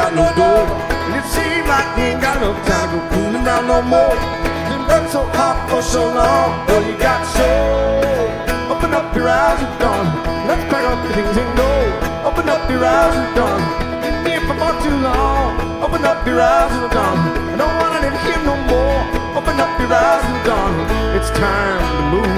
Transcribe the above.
got no door. And it seems like we ain't got no time to cooling down no more. Been running so hot for so long, well you got so. Open up your eyes and dawn. Let's pack up the things and go. Open up your eyes and dawn. Been here for far too long. Open up your eyes and dawn. I don't wanna live here no more. Open up your eyes and dawn. It's time to move